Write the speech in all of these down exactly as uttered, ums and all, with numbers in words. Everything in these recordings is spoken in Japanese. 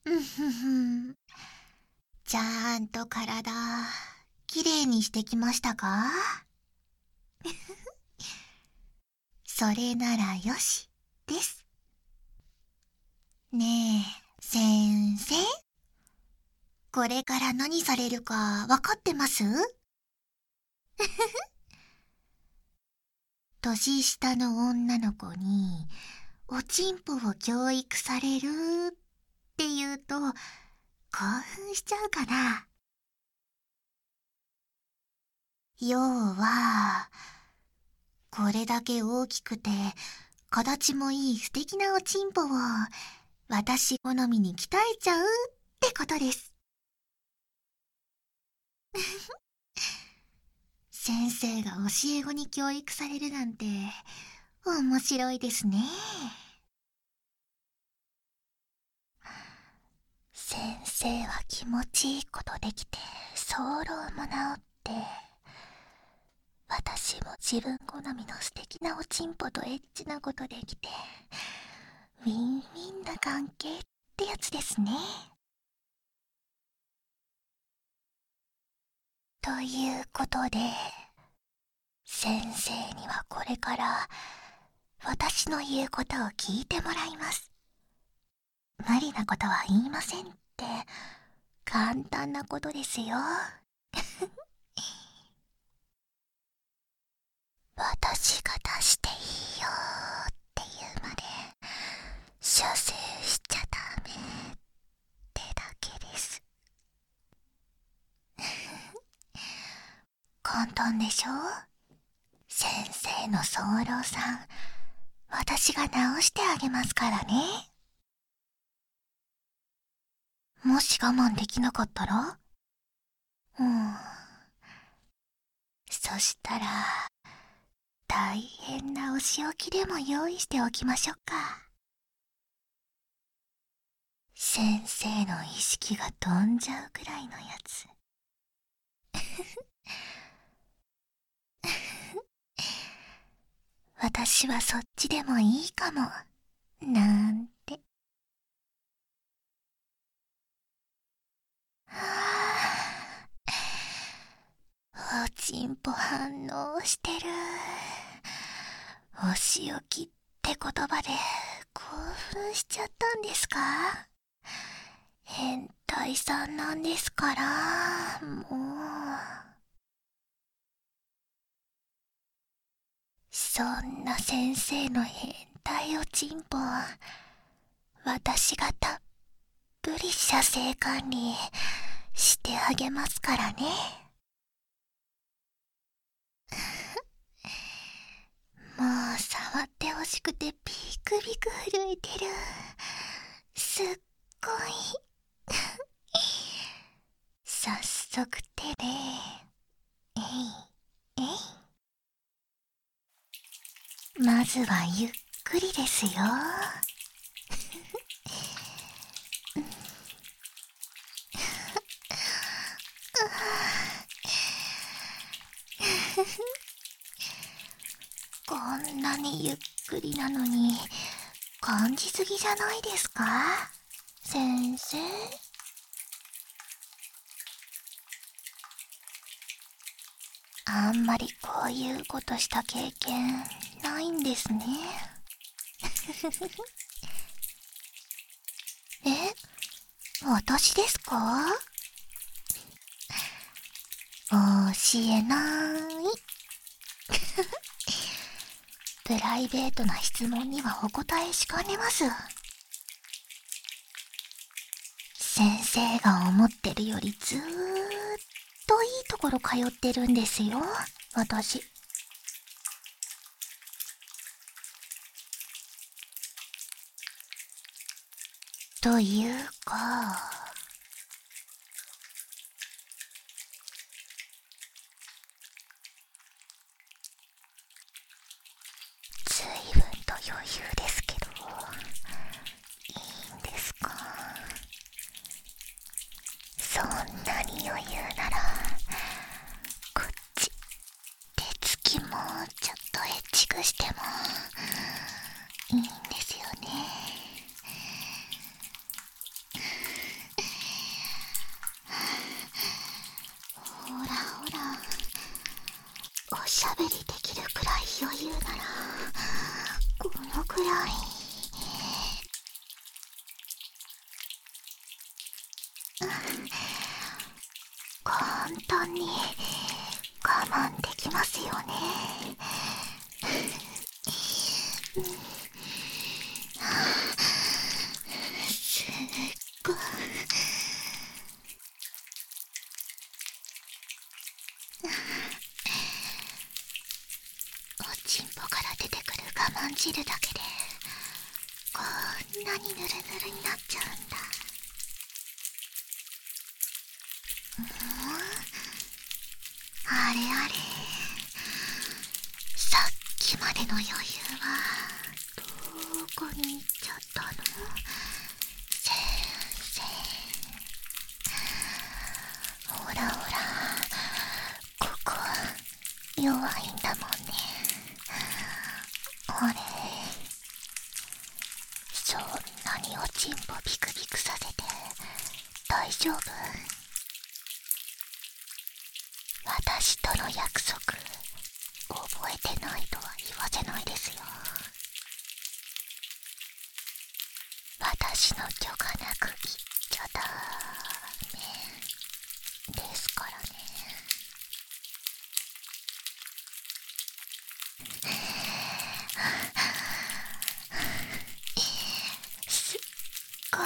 うんふふ。ちゃんと体、きれいにしてきましたか？それならよし、です。ねえ、先生。これから何されるかわかってます？年下の女の子に、おちんぽを教育されるって言うと、興奮しちゃうかな。要は、これだけ大きくて、形もいい素敵なおちんぽを、私好みに鍛えちゃうってことです。先生が教え子に教育されるなんて、面白いですね。先生は気持ちいいことできて、早漏も治って、私も自分好みの素敵なおちんぽとエッチなことできて、ウィンウィンな関係ってやつですね。ということで、先生にはこれから私の言うことを聞いてもらいます。無理なことは言いませんって簡単なことですよ。私が出していいよって言うまで射精しちゃダメってだけです。簡単でしょ？先生の早漏さん、私が直してあげますからね。もし我慢できなかったら？うん。そしたら、大変なお仕置きでも用意しておきましょうか。先生の意識が飛んじゃうくらいのやつ。私はそっちでもいいかも、なんて。はぁ、おちんぽ反応してる。お仕置きって言葉で興奮しちゃったんですか？変態さんなんですから、もう。そんな先生の変態おちんぽ、私がたっぷり射精管理してあげますからね。もう触ってほしくてビクビク震えてる。すっごい。早速手で、えい、えい。まずはゆっくりですよ。こんなにゆっくりなのに感じすぎじゃないですか、先生？あんまりこういうことした経験ないんですね。え、私ですか？教えない。プライベートな質問にはお答えしかねます。先生が思ってるよりずーっといいところ通ってるんですよ、私。というか、ずいぶんと余裕ですけど、いいんですか？そんなに余裕なら、こっち手つきもちょっとエッチくしてもいいんですよね。 ならこのくらい。簡単に我慢できますよね。すっごい。おちんぽから出てくる我慢汁だけでこんなにぬるぬるになっちゃうんだ。あれあれ、さっきまでの余裕はどこに行っちゃったの？先生、ほらほら、ここ弱いんだもんね。あれ、そんなにおちんぽビクビクさせて大丈夫？私との約束覚えてないとは言わせないですよ。私の許可なく言っちゃダメですからね。すっごい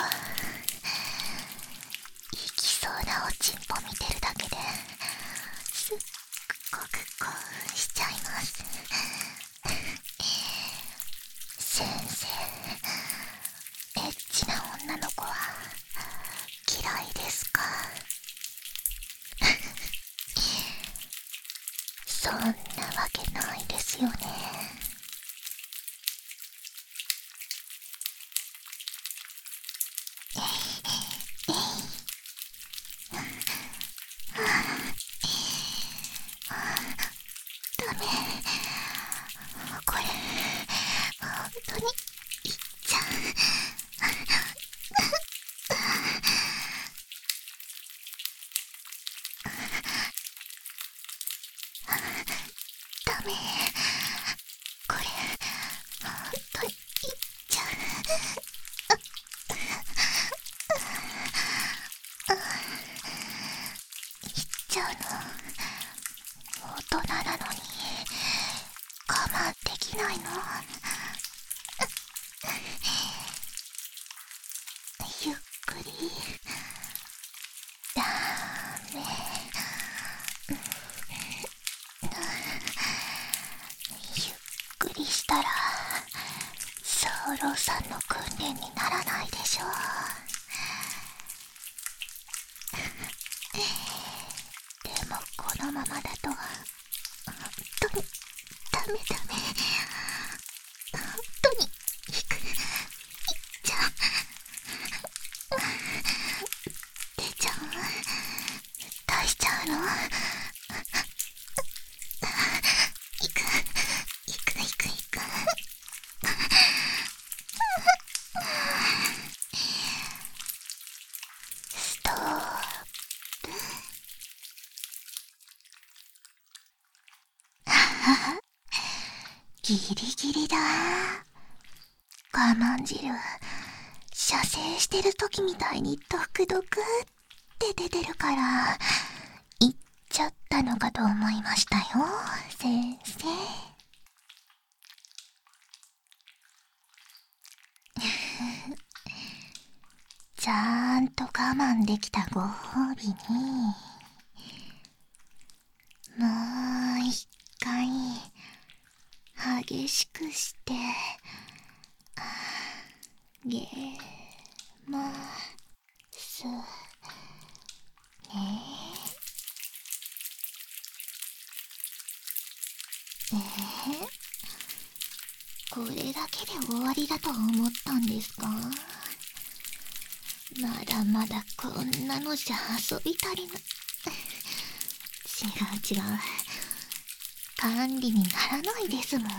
いきそうなおちんぽ見てるだけですっごく興奮しちゃいます。先生、エッチな女の子は嫌いですか？そんなわけないですよね。ダメ、これ本当にいっちゃう。ダメ、これ本当にいっちゃう。いっちゃうの。大人なのに我慢できないの？ゆっくり。ダメ。ゆっくりしたらソーローさんの訓練にならないでしょ。でもこのままだと本当にダメダメ。本当にいく、いっちゃう。出ちゃう？出しちゃうの？いく、いくいくいく。ストップ。ギリギリだ。我慢汁射精してる時みたいにドクドクって出てるから行っちゃったのかと思いましたよ、先生。ちゃんと我慢できたご褒美にもう一回激しくしてあげますね。えー、これだけで終わりだと思ったんですか？まだまだこんなのじゃ遊び足りない。違う違う、管理にならないですもん。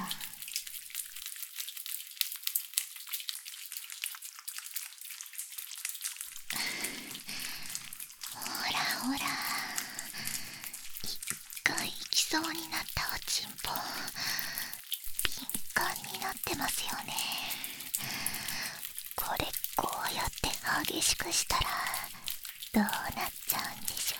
ほらほら、一回行きそうになったおちんぽピってますよね。これこうやって激しくしたらどうなっちゃうんでしょ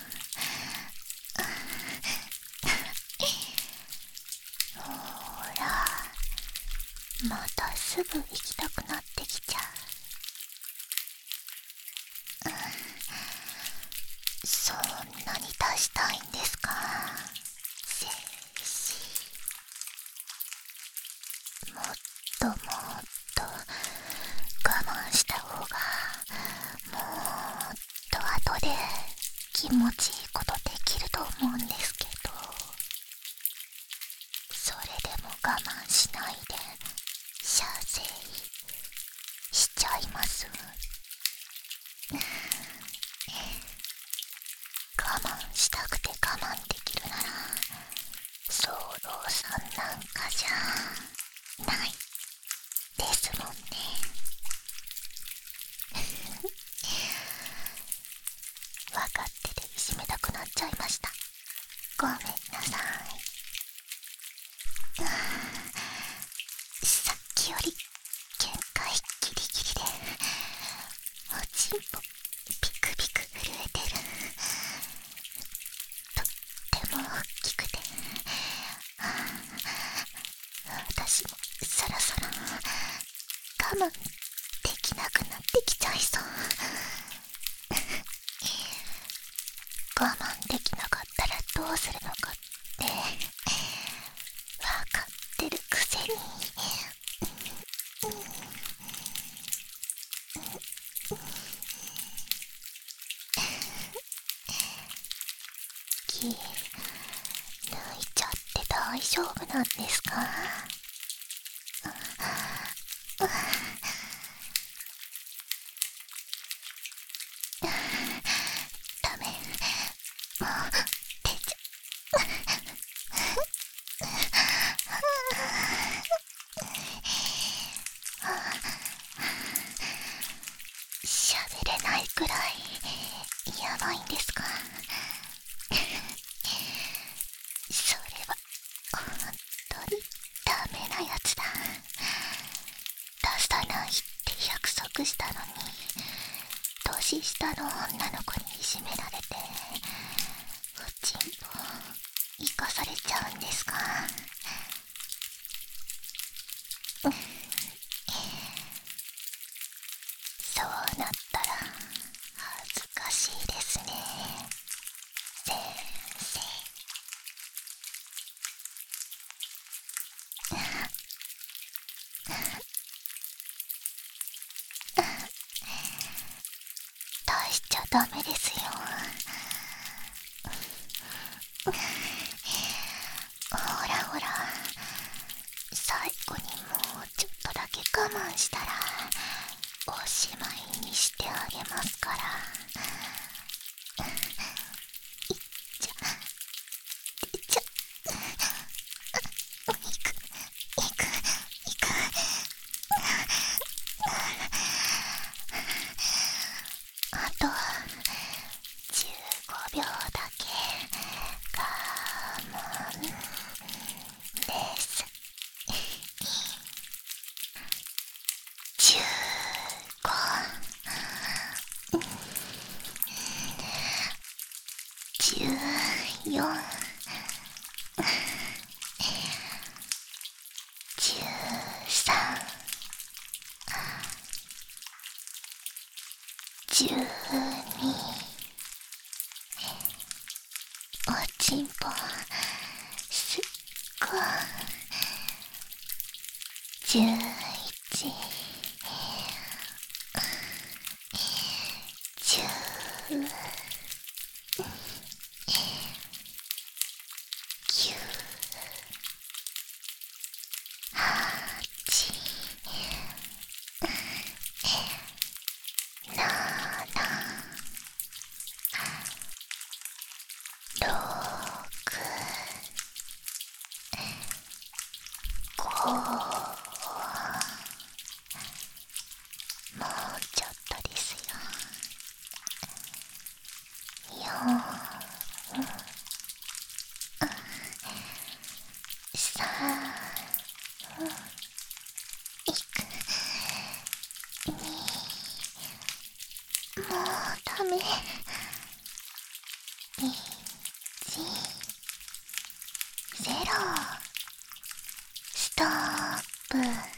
う。ほら、またすぐ行きたくなってきちゃう。そんなに出したいんですか、精子。もっともっと我慢した方がもっと後で気持ちいいことできると思うんですけど、それでも我慢しないで射精しちゃいます。我慢したくて我慢できるなら早漏さんなんかじゃないですもんね。分かってていじめたくなっちゃいました。ごめんなさい。さっきより限界ギリギリでおちんぽピクピク震えてる。とっても大きくて私もそろそろ我慢できなくなってきちゃいそう。我慢できなかったらどうするのかって分かってるくせに。気抜いちゃって大丈夫なんですか？ダメ、もう出ちゃ喋れないくらいやばいんですか？それは本当にダメなやつだ。出さないって約束したのに年下の女の子にいじめられておちんぽ生かされちゃうんですか？そうなったら恥ずかしいですね、先生。出しちゃダメですよ。ほらほら、最後にもうちょっとだけ我慢したらおしまいにしてあげますから。いっちゃいっちゃいくいくいく。あとじゅうごびょうだけ我慢です。じゅうご、じゅうよん、じゅうさん、じゅうに、おちんぽすっごい、じゅういち、じゅうきゅう、はち、なな、ろく、ご、もうちょっとですよ。 ため。いち、ゼロ、ストップ。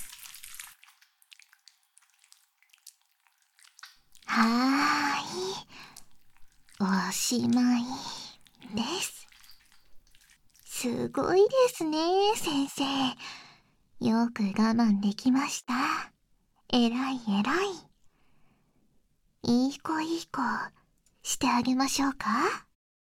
はーい、おしまいです。すごいですね、先生。よく我慢できました。えらいえらい。いい子いい子してあげましょうか。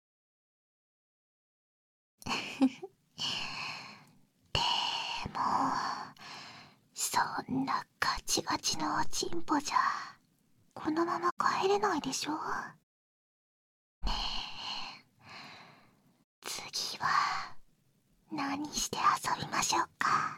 でも、そんなガチガチのおちんぽじゃ、このまま帰れないでしょ。ねえ、次は何して遊びましょうか。